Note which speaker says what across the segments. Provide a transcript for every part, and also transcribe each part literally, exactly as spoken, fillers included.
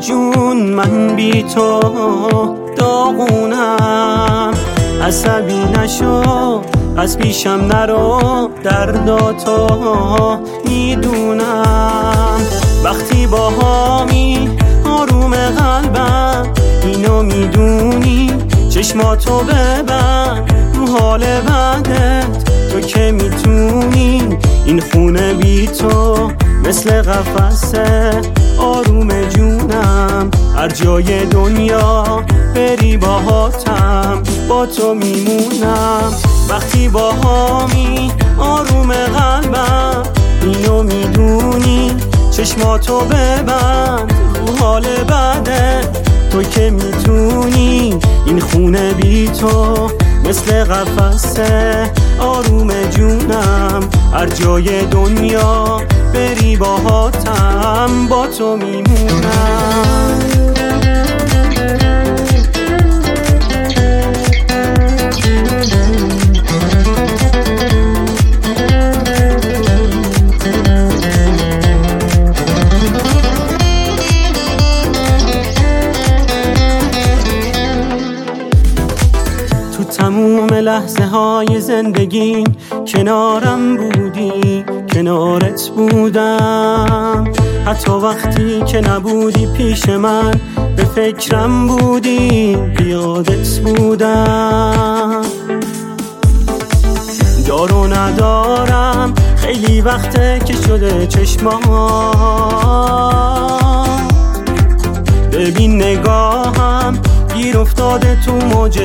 Speaker 1: جون من بی تو داغونم، عصبی نشو از پیشم نرو، درداتو میدونم. وقتی با هامی آروم قلبم، اینو میدونی چشماتو ببند رو حال بعدت، تو که میتونی این خونه بی تو مثل قفسه آروم جونم. هر جای دنیا بری باهاتم، با تو میمونم. وقتی با هامی آروم قلبم، اینو میدونی چشماتو ببند رو حال بعدت، تو که میتونی این خونه بی تو مثل قفسه آروم جونم. هر جای دنیا بری باهاتم، با تو میمونم. تو تموم لحظه های زندگیم کنارم بودی، کنارت بودم. حتی وقتی که نبودی پیش من، به فکرم بودی، بیادت بودم. دار و ندارم خیلی وقته که شده چشمام، ببین نگاهم گیر افتاده تو موج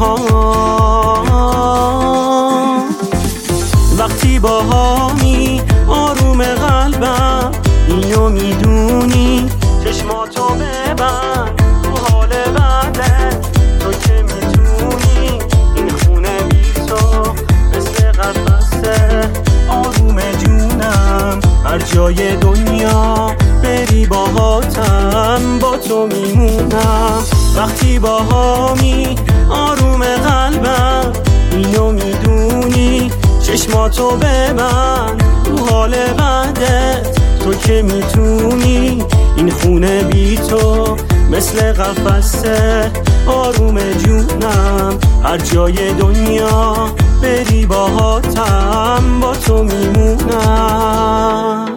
Speaker 1: موهام. وقتی با هامی آروم قلبم، اینو میدونی چشماتو ببند رو حال بعدت، تو که میتونی این خونه بی تو مثل قفسه آروم جونم. هر جای دنیا بری باهاتم، با تو میمونم. وقتی با هامی آروم قلبم، اینو میدونی چشماتو ببند رو حال بعدت، تو که میتونی این خونه بی تو مثل قفسه آروم جونم. هر جای دنیا بری باهاتم، با تو میمونم.